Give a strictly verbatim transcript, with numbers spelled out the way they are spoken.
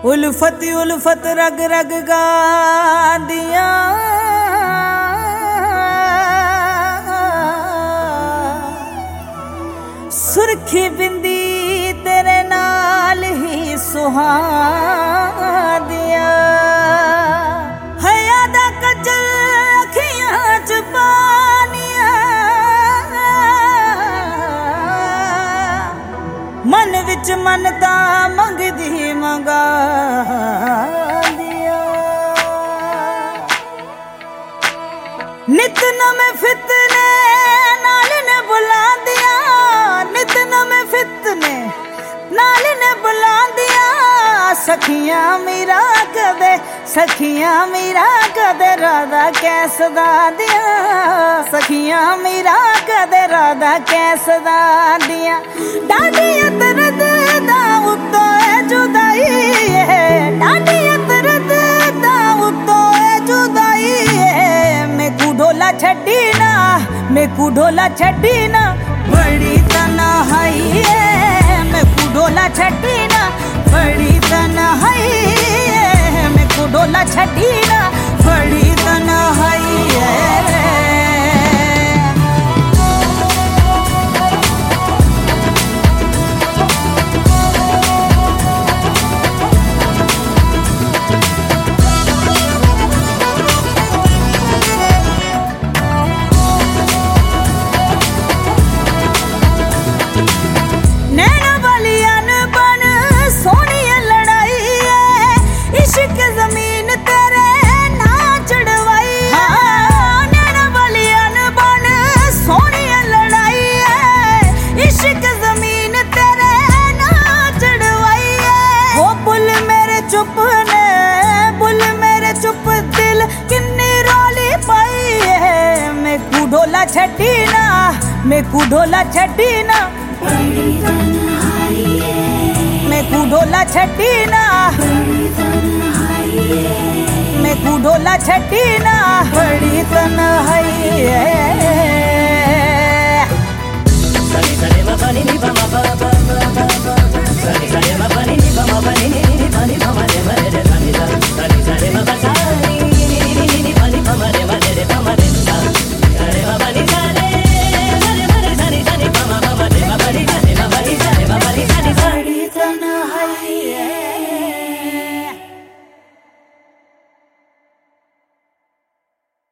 उल्फत उल्फत रग रग गादियां सुरखी बिंदी तेरे नाल ही सुहादियां हया दा कजल अखियां च पानियां मन विच मनता मंगदी मंगा दिया नित नमें फितने नाल ने बुला दिया नित नमें फितने नाल ने बुला दिया सखियां मेरा कदे सखियां मेरा कदे राधा कैसदा दिया सखियां मेरा कदे राधा कैसदा दिया डाडी दर्द दा उत्तो जुदाई है डाडी दर्द दा उत्तो जुदाई है मैं कु ढोला छड्डी ना मैं कु ढोला छड्डी ना बड़ी तन्हाई है मैं कु ढोला छड्डी ना बड़ी तन्हाई है मैं कु ढोला छड्डी ना बड़ी तन्हाई है ढोला छड्डी ना मैं कु ढोला छड्डी ना मैं कु ढोला छड्डी ना मैं कु ढोला छड्डी ना बड़ी तन्हाई है।